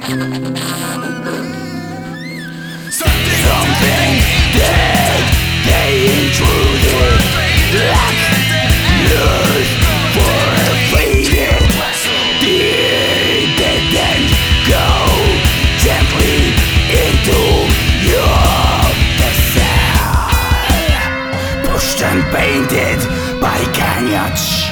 Something that they intruded, like news for a faded. They didn't go gently into your desire, pushed and painted by Kanyach,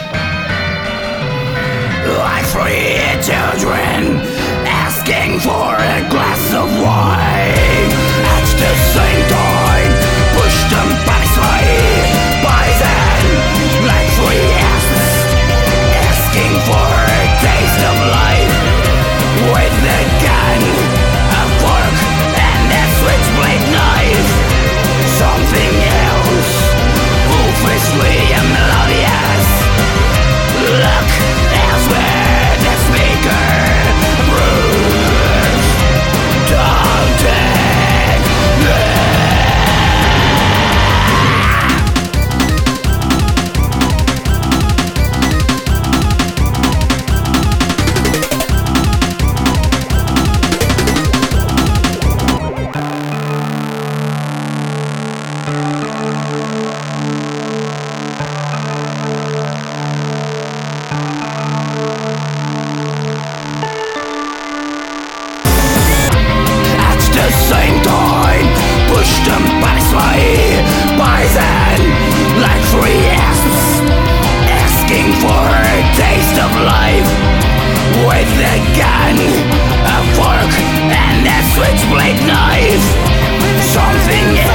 like three children asking for a glass of wine. At the same time, pushed them by sway, poison, like three asses asking for a taste of life. With a gun, a fork, and a switchblade knife. Something else, ruthlessly melodious. Look elsewhere, the speaker proves daunting. Same time, pushed them by sway, poison, like three asps asking for a taste of life. With a gun, a fork, and a switchblade knife. Something